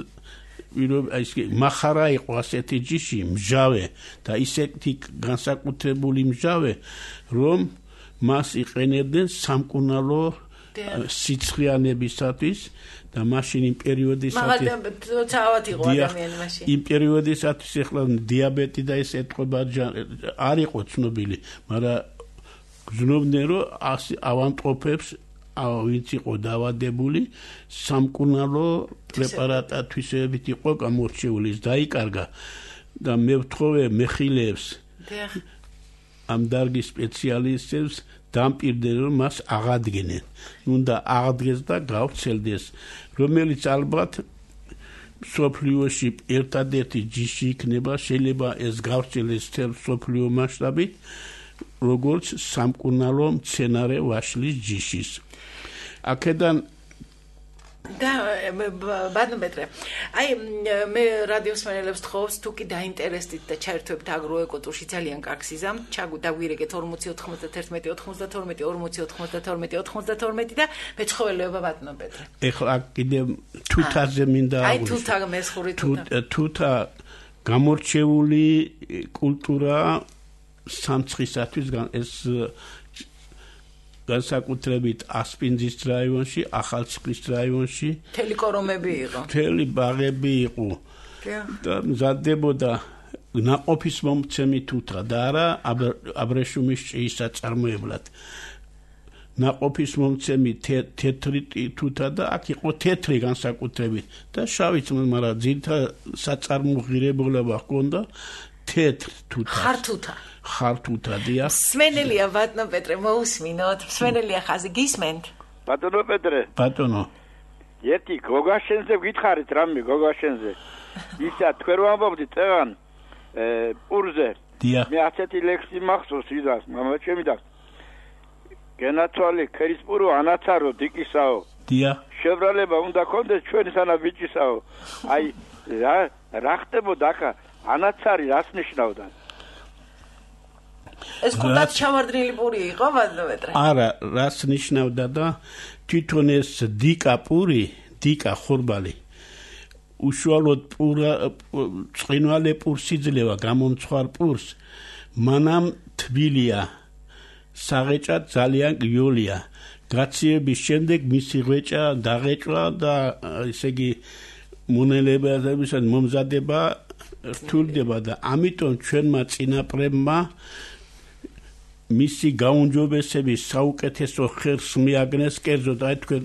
მახარა იყო ასეთი ჯიში მჟავე და ისეთი განსაკუთრებული მჟავე რომ მას იყენებდნენ სამკურნალო სიცხიანებისათვის და მაშინ იმ პერიოდისათვის იმ პერიოდისათვის ახლა დიაბეტი და ეს ეთყობა არ იყო ცნობილი, მაგრამ გზნობდნენ რომ ავანტყოფებს ვინც იყო დავადებული სამკურნალო პრეპარატათვისებით იყო გამორჩეული, დაიკარგა და მე ვთხოვე მეხილეებს ამ დარგის სპეციალისტებს დამპირდნენ რომ მას აღადგენენ. უნდა აღდგეს და გავრცელდეს, რომელიც ალბათ სოფლიოში ერთადერთი ჯიში იქნება, შეიძლება ეს გავრცელდეს სოფლიო მასშტაბით, როგორც სამკურნალო მცენარე ვაშლის ჯიშის. აქედან და ბატონო აი მე რადიოს მენელებს თხოვს თუ კი დაინტერესდით და ჩაერთვებთ აგროეკოტურში ძალიან კარგ სიზამ დაგვირეკეთ 40 91 92 40 92 და მეცხოველეობა ბატონო პეტრე ეხლა კიდე თუთაზე მინდა აი თუთა მესხური თუთა გამორჩეული კულტურა სამცხისათვის ეს განსაკუთრებით ასპინძის რაიონში, ახალციხის რაიონში მთელი კორომები იყო. მთელი ბაღები იყო. და მზადდებოდა ნაყოფის მომცემი თუთა და არა აბრეშუმის ჭიის საწარმოებლად. ნაყოფის მომცემი თეთრი თუთა და აქ იყო თეთრი განსაკუთრებით და შავიც, მაგრამ ძირითადად საწარმოღირებულება ჰქონდა თეთრ თუთა. ხართუთა დია. სვენელია ბატონო პეტრე, მოусმინოთ. სვენელია ხაზი გისმენთ? ბატონო პეტრე. ბატონო. ერთი გოგაშენზე გითხარით რამე გოგაშენზე. ისა თქვენ რომ ამბობთ წევან პურზე. დია. მე ასეთი ლექსი მახსოვს იზას, მამა ჩემი და გენაცვალე ქერისპურო ანაცარო დიკისაო. დია. შევრალება უნდა კონდეს ჩვენი სანა ბიჭისაო. აი რა ხდებოდა ახლა ანაცარი რას ნიშნავდა? ეს კუდად ჩამარდნილი პური იყო ბატონო პეტრე? არა, რას ნიშნავდა და თვითონ ეს დიკა პური, დიკა ხორბალი უშუალოდ წვინვალე პურს იძლევა გამომცხვარ პურს, მანამ თბილია, საღეჭად ძალიან გიოლია. გაციების შემდეგ მისი ღეჭა დაღეჭვა და ესე იგი მონელებებისგან მომზადება რთულდება და ამიტომ ჩვენმა წინაპრებმა მისი გაუნჯობესების საუკეთესო ხერხს მიაგნეს კერძოდ აი თქვენ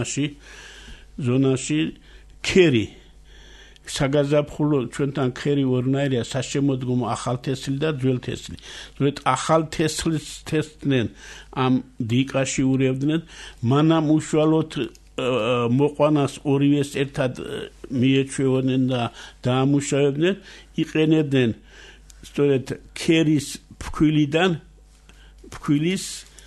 ზონაში ქერი საგაზაფხულო ჩვენთან ქერი ორნაირია საშემოდგომო ახალთესლი და ძველთესლი. ზოგადად ახალთესლს თესდნენ ამ დიკაში ურევდნენ მანამ უშუალოდ მოყვანას ორივეს ერთად მიეჩვევოდნენ და დაამუშავებდნენ იყენებდნენ სწორედ ქერის ფქვილის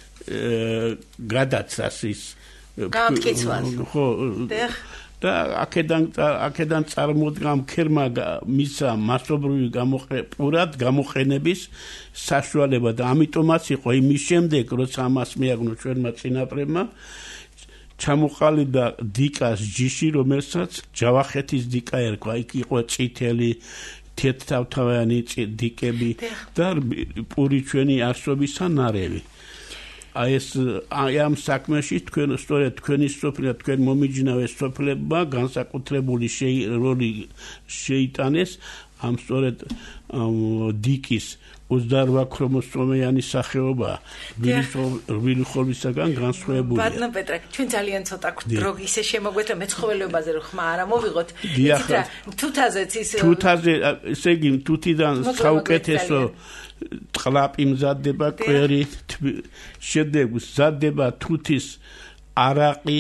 გადაცას ის გამტკიცვას ხო და აქედან წარმოდგა ქერმა მისა მასობრივი პურად გამოყენების საშუალება და ამიტომაც იყო იმის შემდეგ როცა ამას მიაგნო ჩვენმა წინაპრებმა ჩამოყალიბდა დიკას ჯიში რომელსაც ჯავახეთის დიკა ერქვა იქ იყო წითელი თეთრთავთავიანი დიკები და პური ჩვენი არსობისა ნარევი აი ამ საქმეში თქვენ სწორედ თქვენი სოფლია თქვენ მომიჯნავე სოფლებმა განსაკუთრებული როლი შეიტანეს ამ სწორედ დიკის 28 ქრომოსომიანი სახეობა რბილი ხოლმისაგან განსხვავებულია. ბატონო პეტრე, ჩვენ ძალიან ცოტა დრო ისე შემოგვეთა მეცხოველეობაზე რომ ხმა არ ამოვიღოთ. თუთაზეც ის თუთაზე ესე იგი თუთიდან საუკეთესო ტყლაპი მზადდება კვერი შემდეგ მზადდება თუთის არაყი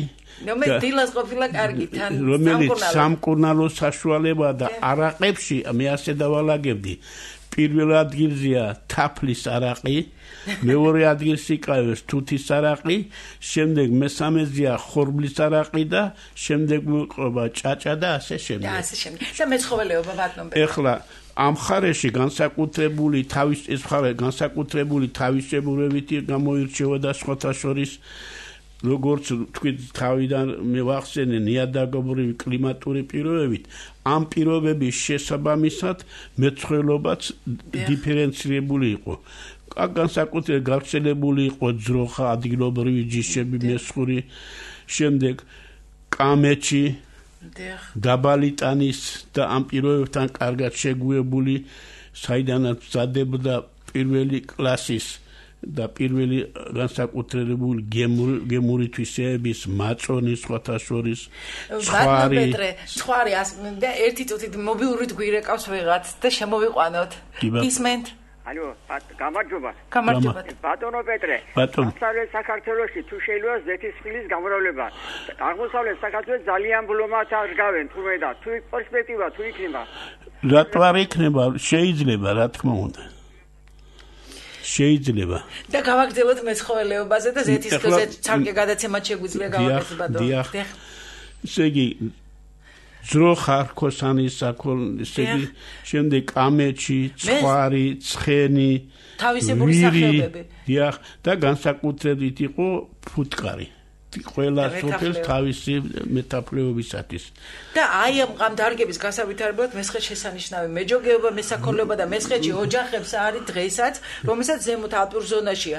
რომელიც სამკურნალო საშუალებაა და არაყებში მე ასე დავალაგებდი პირველ ადგილზეა თაფლის არაყი მეორე ადგილს იკავებს თუთის არაყი შემდეგ მესამეზეა ხორბლის არაყი და შემდეგ მოყვება ჭაჭა და ასე შემდეგ და მეცხოველეობა ბატონო ეხლა ამ ხარეში განსაკუთრებული თავისებურებითი გამოირჩეოდა სხვათა შორის როგორც თქვით თავიდან მე ვახსენე ნიადაგობრივი კლიმატური პირობებით ამ პირობების შესაბამისად მეცხოველობაც დიფერენცირებული იყო განსაკუთრებით გავრცელებული იყო ძროხა ადგილობრივი ჯიშები მესხური შემდეგ კამეჩი დაბალი ტანის და ამ პირობებთან კარგად შეგუებული საიდანაც მზადდებოდა პირველი კლასის და პირველი განსაკუთრებული გემური თვისების მაწონი სხვათა შორის ხვარი და ერთი წუთით მობილურით გვირეკავს ვიღაც და შემოვიყვანოთ ისმენთ ალო გამარჯობა ბატონო პეტრე აღმოსავლეთ საქართველოში თუ შეიძლება ზეთისხილის გამრავლება აღმოსავლეთ საქართველოს ძალიან ბლომად აღგავენ თუმე და თუ პერსპექტივა თუ იქნება რატო არ იქნება შეიძლება რა თქმა უნდა შეიძლება და გავაგრძელოთ მეცხოველეობაზე და ზეთისხილზე ცალკე გადაცემად შეგვიძლია გავაკეთოთ ბატონო ესე იგი ძროხა რქოსანის ისე იგი შემდეგ კამეჩი ცხვარი ცხენი თავისებური სახეობები დიახ და განსაკუთრებით იყო ფუტკარი ყველა სოფელს თავისი მეტაფლეობისათვის და აი ამ დარგების გასავითარებლად მესხეთ შესანიშნავი მეჯოგეობა მესაქონლეობა და მესხეთში ოჯახებს არის დღესაც რომელსაც ზემოთ ალპურ ზონაშია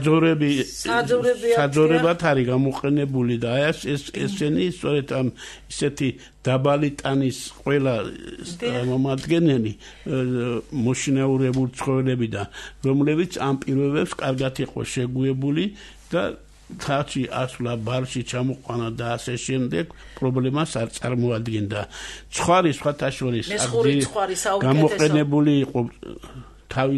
საძორებად არის გამოყენებული და აი ესენი სწორედ ამ ისეთი დაბალი ტანის ყველა მომადგენელი მოშინაურებულ ცხოველებიდან რომლებიც ამ პირობებს კარგად იყო შეგუებული და თაჩი ასვლა ბარში ჩამოყვანა და ასე შემდეგ პრობლემას არ წარმოადგენდა. ცხვარი სხვათა შორის გამოყენებული იყო თავი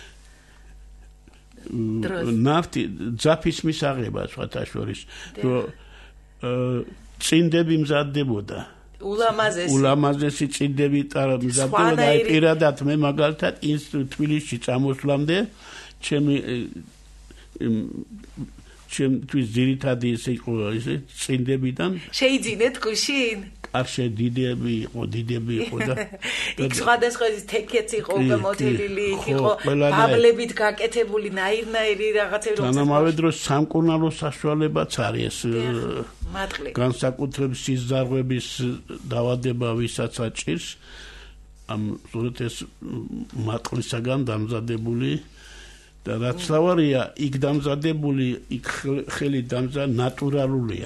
ნავთი ძაფის მისაღება სხვათა შორის წინდები მზადდებოდა ულამაზესი წინდები მზადდებოდა აი პირადად მე მაგალითად თბილისში წამოსვლამდე ჩემი ჩემთვის ძირითადი ესე იყო ესე წინდებიდან შეიძინეთ გუშინ არ შედიდები იყო და იქ სხვადასხვა თექეც იყო მოტილილი იყო ბაბლებით გაკეთებული ნაირნაირი რაღაცები რომ თანამავე დროს სამკურნალო საშუალებაც არის განსაკუთრებით სიზარღვების დავადება ვისაც აჭირს ამ ზოგადად ეს მატყლისაგან დამზადებული და რაც თავარია იქ დამზადებული იქ ხელი დამზა ნატურალურია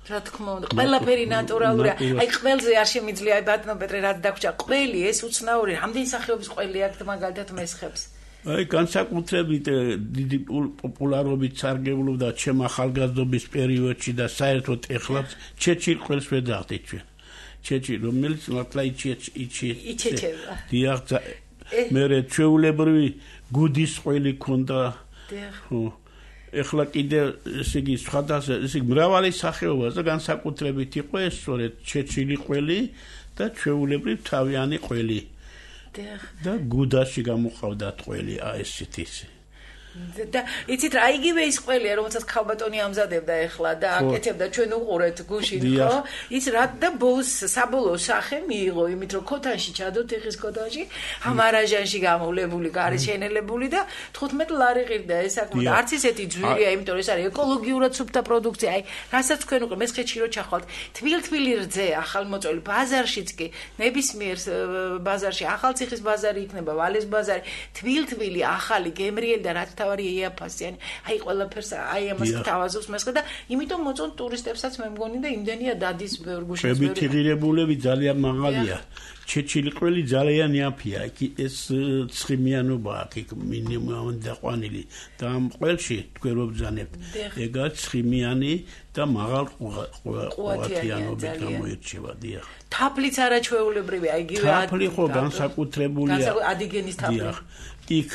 რა თქმა უნდა, ყველაფერი ნატურალურია. აი ყველზე არ შემიძლია, აი ბატონო პეტრე, რაც დაგვრჩა, ყველი ეს უცნაური, რამდენი სახეობის ყველი აქვს მაგალითად მესხებს. აი განსაკუთრებით დიდი პოპულარობით სარგებლობდა ჩემ ახალგაზრდობის პერიოდში და საერთოდ ეხლაც ჩეჩილ ყველს ვეძახდით ჩვენ. ჩეჩილ რომელიც მართლა იჩეჩება. დიახ, მე ჩვეულებრივი გუდის ყველი ქონდა. ხო. ეხლა კიდე ესე იგი სხვადასხვა ესე იგი მრავალი სახეობა და განსაკუთრებით იყო ეს სწორედ ჩეჩილი ყველი და ჩვეულებრივ თავიანი ყველი. და გუდაში გამოყავდა ყველი ესეთი. და იცით რა იგივე ის ყველია რომელსაც ქალბატონი ამზადებდა ეხლა და აკეთებდა ჩვენ უყურეთ გუშინ ხო ის რა და ბოლოს საბოლოო სახე მიიღო იმით რომ ქოთანში ჩადო თიხის ქოთანში ამარაჟანში გამოვლებული გარშენელებული და 15 ლარი ღირდა ეს საკმაოდ არც ისეთი ძვირია იმიტომ რომ ეს არის ეკოლოგიურად სუფთა პროდუქცია აი რასაც თქვენ უკვე მესხეთში რო ჩახვალთ თბილ-თბილი რძე ახალმოწვეული ბაზარშიც კი ნებისმიერ ბაზარში ახალციხის ბაზარი იქნება ვალეს ბაზარი თბილ-თბილი ახალი გემრიელი და რაც იაფასიანი აი ყველაფერს აი ამას თავაზობს მესხე და იმიტომ მოწონ ტურისტებსაც მე მგონი და იმდენია დადის ბევრ გუშინ შვებითი ღირებულები ძალიან მაღალია ჩეჩილი ყველი ძალიან იაფია ეს ცხიმიანობა აქ მინიმუმ დაყვანილი და ამ ყველში თქვენ ვბრძანებთ ეგა ცხიმიანი და მაღალ ყუათიანობით გამოირჩევა დიახ თაფლიც არაჩვეულებრივია იგივე თაფლი ხო განსაკუთრებულია ადიგენის თაფლი იქ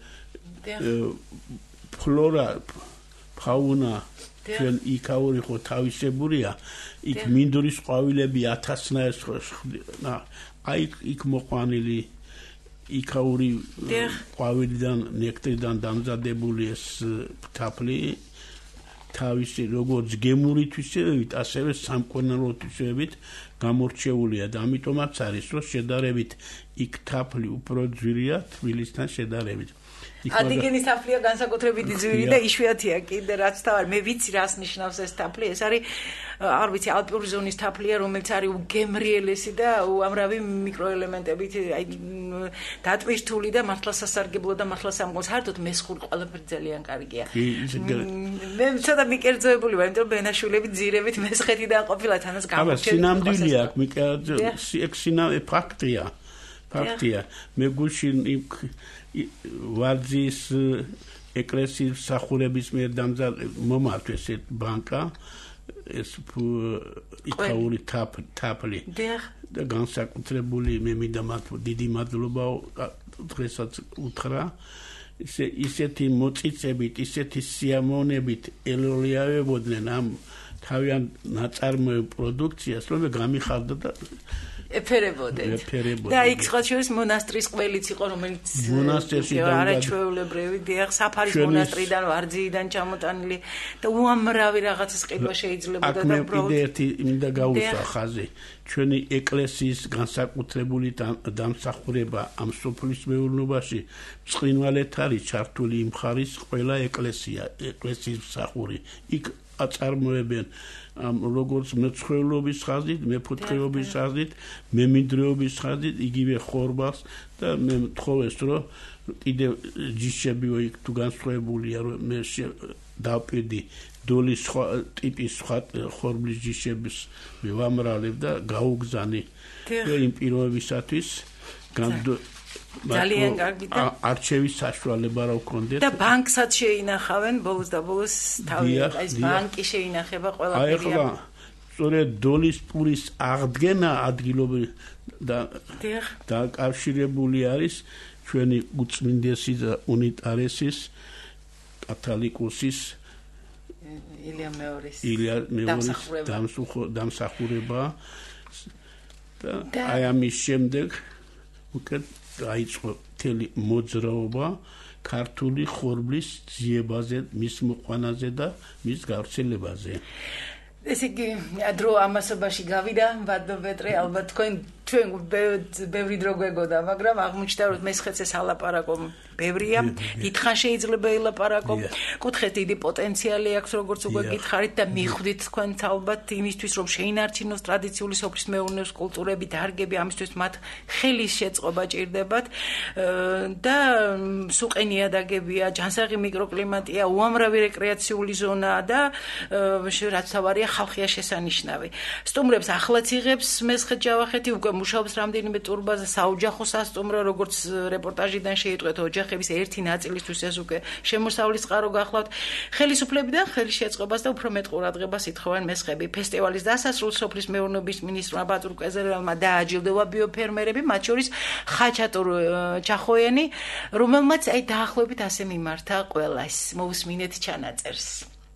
ფლორა ფაუნა ჩვენ იქაური ხო თავისებურია იქ მინდვრის ყვავილები 1000-ნაირ აი იქ მოყვანილი იქაური ყვავილიდან ნექტრიდან დამზადებული ეს თაფლი თავისი როგორც გემური თვისებებით ასევე სამკურნალო თვისებებით გამორჩეულია და ამიტომაც არის რომ შედარებით იქ თაფლი უფრო ძვირია თბილისთან შედარებით ადიგენის თაფლია განსაკუთრებით ძვირი და იშვიათია კიდე რაც თავარ მე ვიცი რას ნიშნავს ეს თაფლი ეს არის არ ვიცი ალპური ზონის თაფლია რომელიც არის უგემრიელესი და უამრავი მიკროელემენტებით აი დატვირთული და მართლა სასარგებლო და მართლა სამყოს საერთოდ მესხური ყველაფერი ძალიან კარგია მე ცოტა მიკერძოებული ვარ იმიტომ რომ ბენაშვილები ძირებით მესხეთიდან ყოფილა თანაც გამორჩენილი სინამდვილეა მიკერძო ფაქტია მე გუშინ ვარძის ეკლესიის მსახურების მიერ მომართვეს ეს ბანკა ეს იქაური თაფლი და განსაკუთრებული მე მინდა მათ დიდი მადლობა დღესაც უთხრა ისეთი მოწიწებით ისეთი სიამოვნებით ელოლიავებოდნენ ამ თავიან ნაწარმოებ პროდუქციას რომ გამიხარდა და ეფერებოდნენ და იქ სხვა შორის მონასტრის ყველიც იყო რომელიც მონასტერში არაჩვეულებრივი დიახ საფარის მონასტრიდან ვარძიიდან ჩამოტანილი და უამრავი რაღაცის ყიდვა შეიძლება და უბრალოდ კიდე ერთი მინდა გაუსვა ხაზი ჩვენი ეკლესიის განსაკუთრებული დამსახურება ამ სოფლის მეურნეობაში ბრწყინვალედ არის ჩართული იმ ხარის ყველა ეკლესიის მსახური იქ აწარმოებენ როგორც მეცხოველობის ხაზით, მეფუტკრეობის ხაზით, მემინდვრეობის ხაზით, იგივე ხორბალს და მე მთხოვეს რომ კიდე ჯიშებიო იქ თუ განსხვავებულია რომ მე დავპირდი დოლის ტიპის სხვა ხორბლის ჯიშების მე ვამრალებ და გაუგზანი იმ პირობებისათვის ძალიან კარგი და არჩევის საშუალება რა ვქონდეთ და ბანკსაც შეინახავენ ბოლოს და ბოლოს თავი ეს ბანკი შეინახება ყველაფერი აი ახლა სწორედ დოლის პურის აღდგენა ადგილობრივ და დაკავშირებული არის ჩვენი უწმინდესი და უნიტარესის კათოლიკოსის ილია მეორის დამსახურება და აი ამის შემდეგ უკეთ დაიწყო მთელი მოძრაობა ქართული ხორბლის ძიებაზე, მის მოყვანაზე და მის გავრცელებაზე. ესე იგი, დრო ამასობაში გავიდა, ბატონო პეტრე, ალბათ თქვენ ჩვენ ბევრი დრო გვეგოდა, მაგრამ აღმოჩნდა რომ მესხეთს ეს ალაპარაკო ბევრია, დიდხან შეიძლება ილაპარაკო. კუთხეს დიდი პოტენციალი აქვს, როგორც უკვე გითხარით და მიხვდით თქვენც ალბათ იმისთვის, რომ შეინარჩუნოს ტრადიციული სოფლის მეურნეობის კულტურები, დარგები, ამისთვის მათ ხელის შეწყობა ჭირდებათ და სუყენი ადაგებია, ჯანსაღი მიკროკლიმატია, უამრავი რეკრეაციული ზონაა და რაც თავარია ხალხია შესანიშნავი. სტუმრებს ახლაც იღებს მესხეთ-ჯავახეთი, უკვე მუშაობს რამდენიმე ტურბაზე, საოჯახო სასტუმრო, როგორც რეპორტაჟიდან შეიტყვეთ, ოჯახების ერთი ნაწილისთვის ეს უკვე შემოსავლის წყარო გახლავთ. ხელისუფლებიდან ხელის შეწყობას და უფრო მეტ ყურადღებას ითხოვენ მესხები. ფესტივალის დასასრულს სოფლის მეურნეობის მინისტრმა ბატურ კეზერელმა დააჯილდოვა ბიოფერმერები, მათ შორის ხაჩატურ ჩახოიანი, რომელმაც დაახლოებით ასე მიმართა ყველას. მოусმინეთ ჩანაწერს.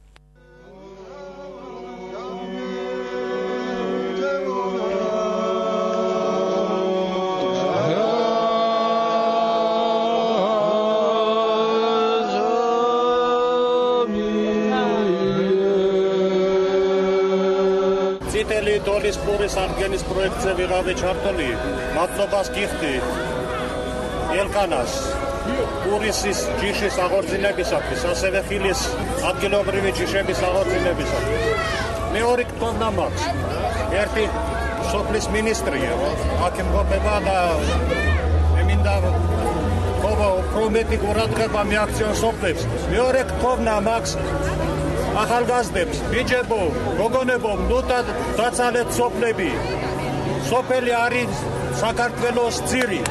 წითელი დოლის პურის აღდგენის პროექტზე ვიღავი ჩართული, მადლობას გიხდი ელკანას პურისის ჯიშის აღორძინებისათვის, ასევე ხილის ადგილობრივი ჯიშების აღორძინებისათვის. მეორე გქონდა მაქვს ერთი სოფლის მინისტრია, აქ იმყოფება და მინდა უფრო მეტი ყურადღება მიაქციონ სოფლებს. მეორე გქონდა მაქვს ახალგაზრდებს, ბიჭებო, გოგონებო, ნუთა დაცალეთ სოფლები. სოფელი არის საქართველოს ძირი.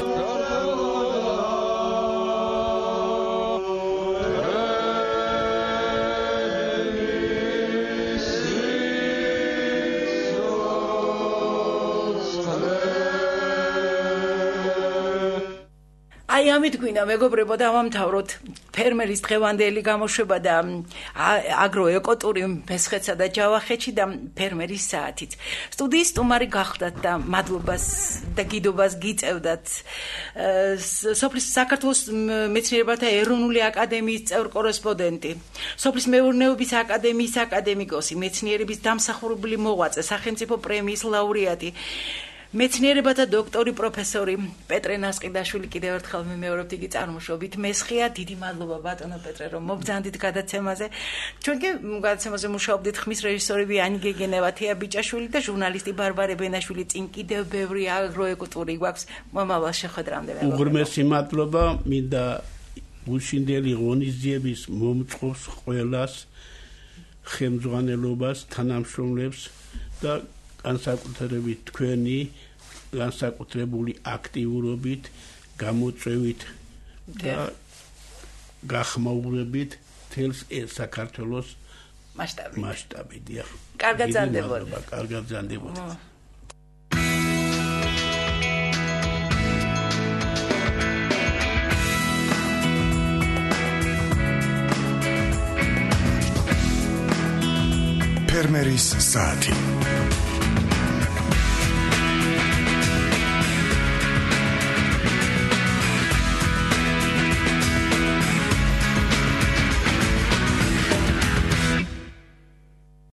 აი ამით გვინდა მეგობრებო დავამთავროთ ფერმერის დღევანდელი გამოშვება და აგროეკოტური მესხეთსა და ჯავახეთში და ფერმერის საათით. სტუდიის სტუმარი გახდათ და მადლობას და გიდობას გიწევდათ სოფლის საქართველოს მეცნიერებათა ეროვნული აკადემიის წევრ კორესპონდენტი, სოფლის მეურნეობის აკადემიის აკადემიკოსი, მეცნიერების დამსახურებული მოღვაწე, სახელმწიფო პრემიის ლაურეატი, მეცნიერებათა დოქტორი პროფესორი პეტრე ნასყიდაშვილი კიდევ ერთხელ მიმეორებთ იგი წარმოშობით მესხია. დიდი მადლობა ბატონო პეტრე რომ მობრძანდით გადაცემაზე. ჩვენ კი გადაცემაზე მუშაობდით ხმის რეჟისორები ანი გეგენევა, თეა ბიჭაშვილი და ჟურნალისტი ბარბარე ბენაშვილი. წინ კიდევ ბევრი აგროეკოტური გვაქვს. მომავალ შეხვედრამდე. უღრმესი მადლობა მინდა გუშინდელი ღონისძიების მომწყობს ყველას, ხელმძღვანელობას, თანამშრომლებს და განსაკუთრებით თქვენი განსაკუთრებული აქტიურობით, გამოწვევით და გახმაურებით თელს საქართველოს მასშტაბით. კარგად ზანდებოდ. კარგად ზანდებოდ. ფერმერის საათი